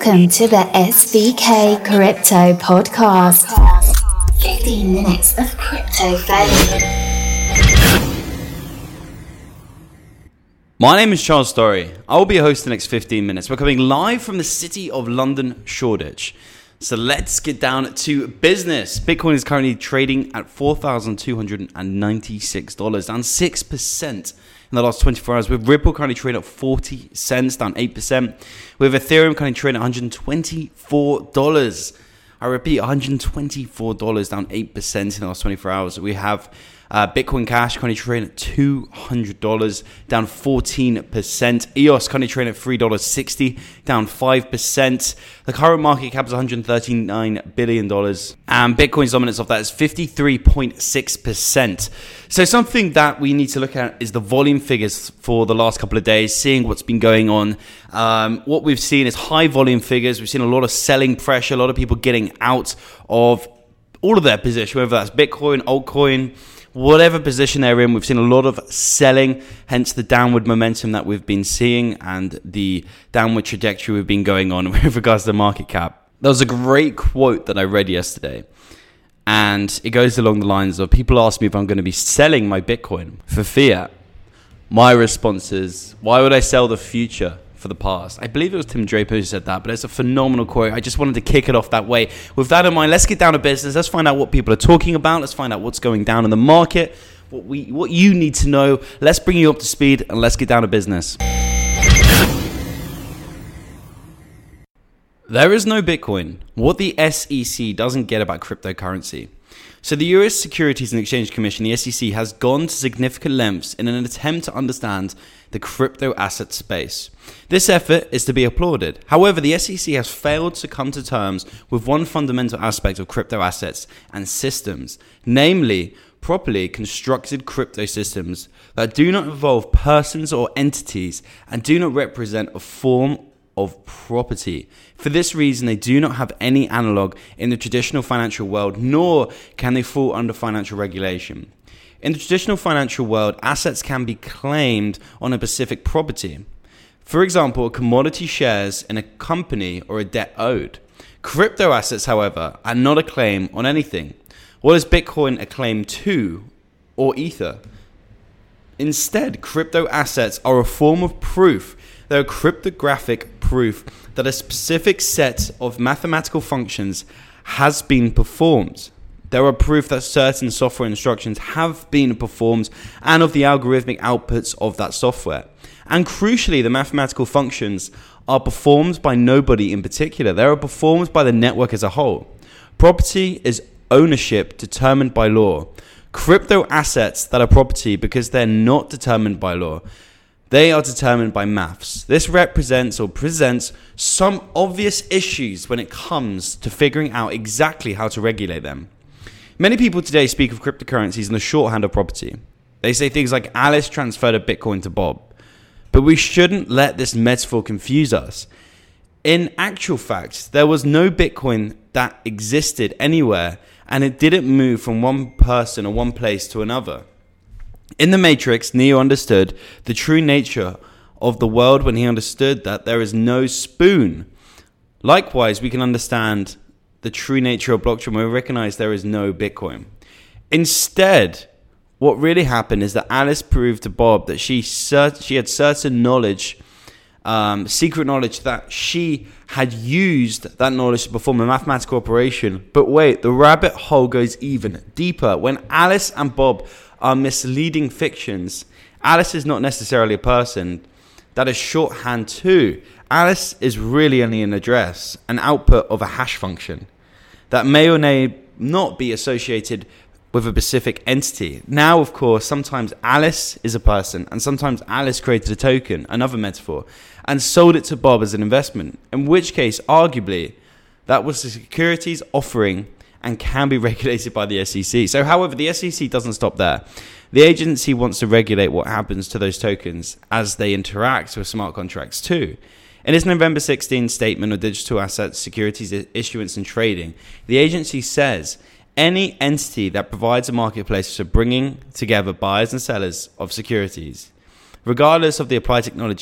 Welcome to the SVK Crypto Podcast. 15 minutes of crypto fame. My name is Charles Story. I will be your host the next 15 minutes. We're coming live from the city of London, Shoreditch. So let's get down to business. Bitcoin is currently trading at $4,296, down 6% in the last 24 hours. With Ripple currently trading at 40 cents, down 8%. With Ethereum currently trading at $124. I repeat, $124, down 8% in the last 24 hours. We have Bitcoin Cash currently trading at $200, down 14%. EOS currently trading at $3.60, down 5%. The current market cap is $139 billion. And Bitcoin's dominance of that is 53.6%. So something that we need to look at is the volume figures for the last couple of days, seeing what's been going on. What we've seen is high volume figures. We've seen a lot of selling pressure, a lot of people getting out of all of their position, whether that's Bitcoin, altcoin, whatever position they're in. We've seen a lot of selling, hence the downward momentum that we've been seeing and the downward trajectory we've been going on with regards to the market cap. There was a great quote that I read yesterday, and it goes along the lines of, people ask me if I'm going to be selling my Bitcoin for fiat. My response is, why would I sell the future for the past? I believe it was Tim Draper who said that, but it's a phenomenal quote. I just wanted to kick it off that way. With that in mind, let's get down to business. Let's find out what people are talking about. Let's find out what's going down in the market, what you need to know. Let's bring you up to speed and let's get down to business. There is no Bitcoin. What the SEC doesn't get about cryptocurrency. So the US Securities and Exchange Commission, the SEC, has gone to significant lengths in an attempt to understand the crypto asset space. This effort is to be applauded. However, the SEC has failed to come to terms with one fundamental aspect of crypto assets and systems, namely properly constructed crypto systems that do not involve persons or entities and do not represent a form of property. For this reason, they do not have any analog in the traditional financial world, nor can they fall under financial regulation. In the traditional financial world, assets can be claimed on a specific property. For example, commodity shares in a company or a debt owed. Crypto assets, however, are not a claim on anything. What is Bitcoin a claim to, or Ether? Instead, crypto assets are a form of proof. They're a cryptographic proof that a specific set of mathematical functions has been performed. There are proof that certain software instructions have been performed and of the algorithmic outputs of that software. And crucially, the mathematical functions are performed by nobody in particular. They are performed by the network as a whole. Property is ownership determined by law. Crypto assets that are property, because they're not determined by law, they are determined by maths. This represents or presents some obvious issues when it comes to figuring out exactly how to regulate them. Many people today speak of cryptocurrencies in the shorthand of property. They say things like Alice transferred a Bitcoin to Bob. But we shouldn't let this metaphor confuse us. In actual fact, there was no Bitcoin that existed anywhere, and it didn't move from one person or one place to another. In the Matrix, Neo understood the true nature of the world when he understood that there is no spoon. Likewise, we can understand the true nature of blockchain when we recognize there is no Bitcoin. Instead, what really happened is that Alice proved to Bob that she had certain knowledge, secret knowledge, that she had used that knowledge to perform a mathematical operation. But wait, the rabbit hole goes even deeper. When Alice and Bob are misleading fictions, Alice is not necessarily a person. That is shorthand too. Alice is really only an address, an output of a hash function that may or may not be associated with a specific entity. Now, of course, sometimes Alice is a person, and sometimes Alice created a token, another metaphor, and sold it to Bob as an investment, in which case, arguably, that was the securities offering and can be regulated by the SEC. So, however, the SEC doesn't stop there. The agency wants to regulate what happens to those tokens as they interact with smart contracts too. In its November 16 statement of digital assets, securities issuance and trading, the agency says any entity that provides a marketplace for bringing together buyers and sellers of securities, regardless of the applied technology,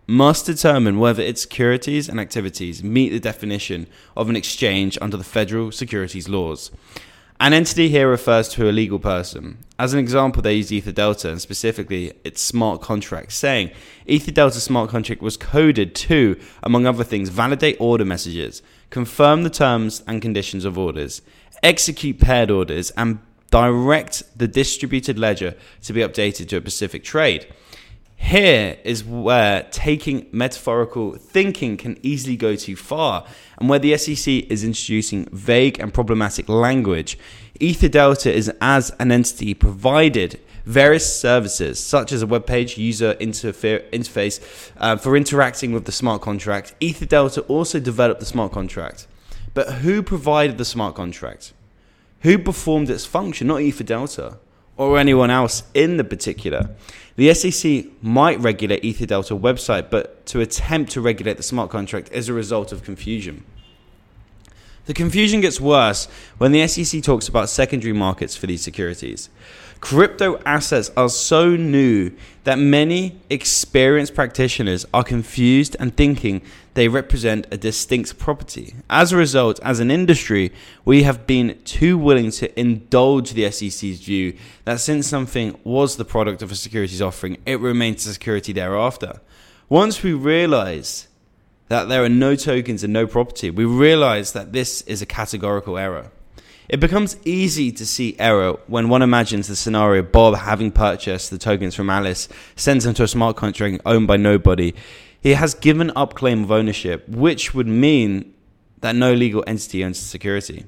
must determine whether its securities and activities meet the definition of an exchange under the federal securities laws. An entity here refers to a legal person. As an example, they use EtherDelta and specifically its smart contract, saying EtherDelta smart contract was coded to, among other things, validate order messages, confirm the terms and conditions of orders, execute paired orders, and direct the distributed ledger to be updated to a specific trade. Here is where taking metaphorical thinking can easily go too far, and where the SEC is introducing vague and problematic language. EtherDelta is, as an entity, provided various services, such as a web page user interface for interacting with the smart contract. EtherDelta also developed the smart contract. But who provided the smart contract? Who performed its function? Not EtherDelta or anyone else in the particular. The SEC might regulate EtherDelta website, but to attempt to regulate the smart contract is a result of confusion. The confusion gets worse when the SEC talks about secondary markets for these securities. Crypto assets are so new that many experienced practitioners are confused and thinking they represent a distinct property. As a result, as an industry, we have been too willing to indulge the SEC's view that since something was the product of a securities offering, it remains a security thereafter. Once we realize that there are no tokens and no property, we realize that this is a categorical error. It becomes easy to see error when one imagines the scenario of Bob having purchased the tokens from Alice, sends them to a smart contract owned by nobody. He has given up claim of ownership, which would mean that no legal entity owns the security.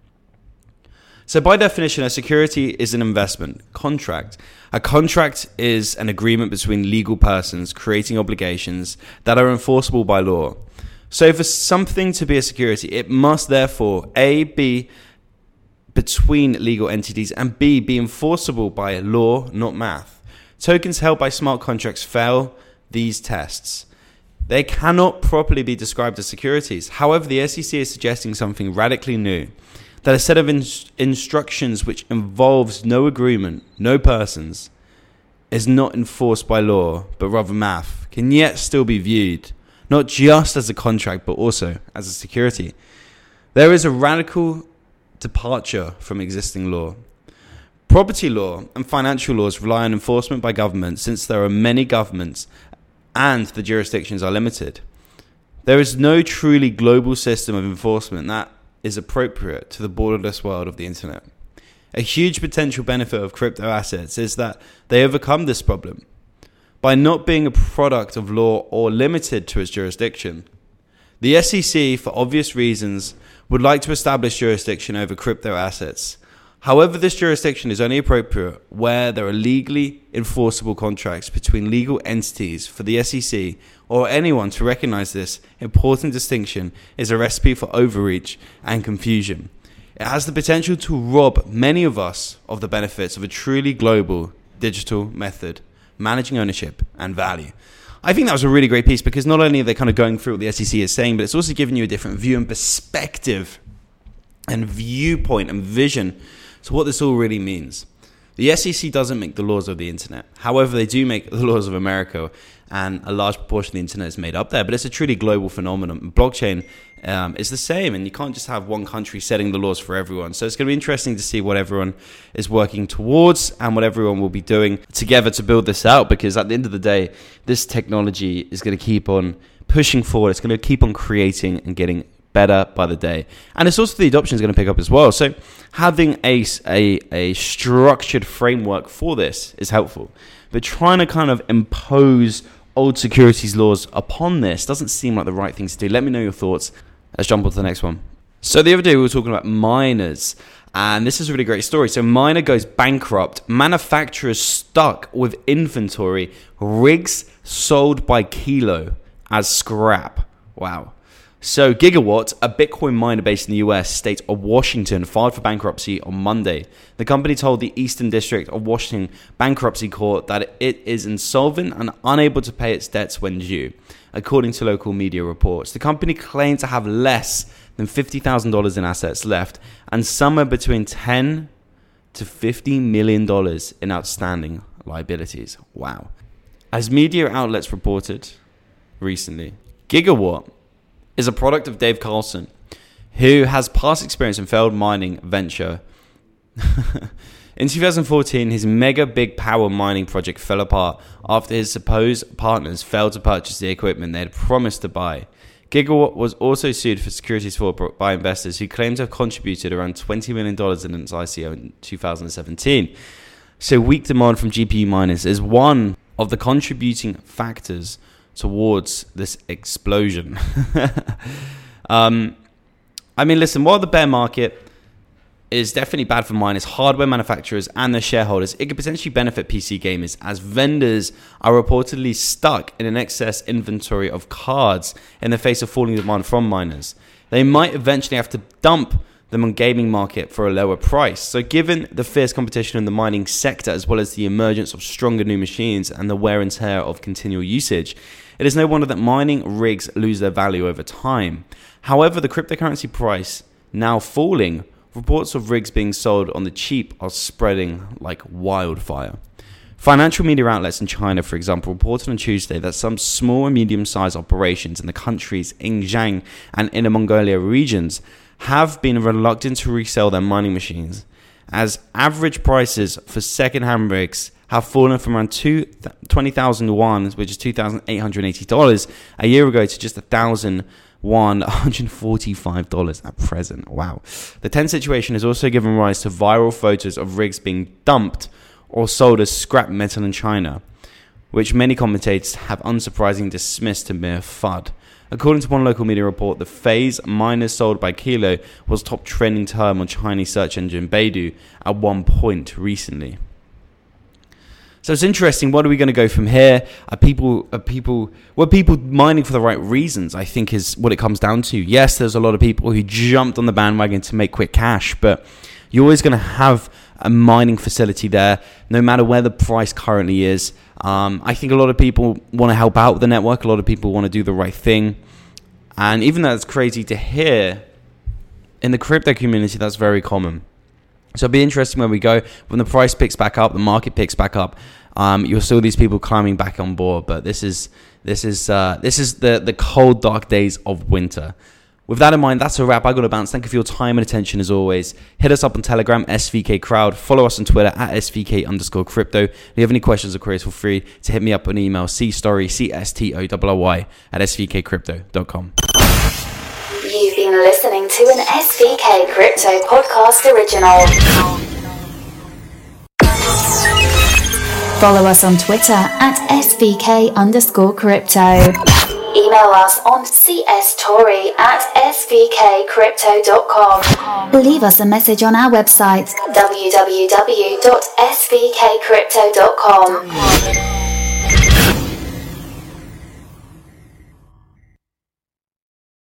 So by definition, a security is an investment contract. A contract is an agreement between legal persons creating obligations that are enforceable by law. So for something to be a security, it must therefore A, be between legal entities, and B, be enforceable by law, not math. Tokens held by smart contracts fail these tests. They cannot properly be described as securities. However, the SEC is suggesting something radically new, that a set of instructions which involves no agreement, no persons, is not enforced by law, but rather math, can yet still be viewed, not just as a contract, but also as a security. There is a radical departure from existing law. Property law and financial laws rely on enforcement by government, since there are many governments and the jurisdictions are limited. There is no truly global system of enforcement that is appropriate to the borderless world of the internet. A huge potential benefit of crypto assets is that they overcome this problem by not being a product of law or limited to its jurisdiction. The SEC, for obvious reasons, would like to establish jurisdiction over crypto assets. However, this jurisdiction is only appropriate where there are legally enforceable contracts between legal entities. For the SEC or anyone to recognize this important distinction is a recipe for overreach and confusion. It has the potential to rob many of us of the benefits of a truly global digital method, managing ownership and value. I think that was a really great piece, because not only are they kind of going through what the SEC is saying, but it's also giving you a different view and perspective and viewpoint and vision to what this all really means. The SEC doesn't make the laws of the internet. However, they do make the laws of America, and a large proportion of the internet is made up there, but it's a truly global phenomenon. Blockchain is the same, and you can't just have one country setting the laws for everyone. So it's going to be interesting to see what everyone is working towards and what everyone will be doing together to build this out, because at the end of the day, this technology is going to keep on pushing forward. It's going to keep on creating and getting better by the day. And it's also the adoption is going to pick up as well. So having a structured framework for this is helpful. But trying to kind of impose old securities laws upon this doesn't seem like the right thing to do. Let me know your thoughts. Let's jump on to the next one. So the other day we were talking about miners, and this is a really great story. So miner goes bankrupt, manufacturers stuck with inventory, rigs sold by kilo as scrap. Wow. So Gigawatt, a Bitcoin miner based in the US state of Washington, filed for bankruptcy on Monday. The company told the Eastern District of Washington Bankruptcy Court that it is insolvent and unable to pay its debts when due, according to local media reports. The company claimed to have less than $50,000 in assets left and somewhere between $10 to $50 million in outstanding liabilities. Wow. As media outlets reported, recently. Gigawatt is a product of Dave Carlson, who has past experience in failed mining venture. In 2014, his mega big power mining project fell apart after his supposed partners failed to purchase the equipment they had promised to buy. Gigawatt was also sued for securities fraud by investors who claimed to have contributed around $20 million in its ICO in 2017. So weak demand from GPU miners is one of the contributing factors towards this explosion. Listen, while the bear market is definitely bad for miners, hardware manufacturers, and their shareholders, it could potentially benefit PC gamers as vendors are reportedly stuck in an excess inventory of cards in the face of falling demand from miners. They might eventually have to dump them on gaming market for a lower price. So given the fierce competition in the mining sector, as well as the emergence of stronger new machines and the wear and tear of continual usage, it is no wonder that mining rigs lose their value over time. However, the cryptocurrency price now falling, reports of rigs being sold on the cheap are spreading like wildfire. Financial media outlets in China, for example, reported on Tuesday that some small and medium-sized operations in the country's Xinjiang and Inner Mongolia regions have been reluctant to resell their mining machines, as average prices for second-hand rigs have fallen from around 20,000 yuan, which is $2,880 a year ago, to just 1,000 yuan, $145 at present. Wow. The tense situation has also given rise to viral photos of rigs being dumped or sold as scrap metal in China, which many commentators have unsurprisingly dismissed to mere FUD. According to one local media report, the phase miners sold by kilo was top trending term on Chinese search engine Baidu at one point recently. So it's interesting. What are we going to go from here? Are people mining for the right reasons? I think is what it comes down to. Yes, there's a lot of people who jumped on the bandwagon to make quick cash, but you're always going to have a mining facility there, no matter where the price currently is. I think a lot of people want to help out with the network. A lot of people want to do the right thing. And even though it's crazy to hear, in the crypto community, that's very common. So it'll be interesting where we go. When the price picks back up, the market picks back up, you'll see these people climbing back on board. But this is the cold, dark days of winter. With that in mind, that's a wrap. I got to bounce. Thank you for your time and attention as always. Hit us up on Telegram, SVK Crowd. Follow us on Twitter at SVK_crypto. If you have any questions or queries, feel free to hit me up on email, cstory@svkcrypto.com. You've been listening to an SVK Crypto Podcast original. Follow us on Twitter at SVK_crypto. Email us on cstory@svkcrypto.com. Leave us a message on our website, www.svkcrypto.com.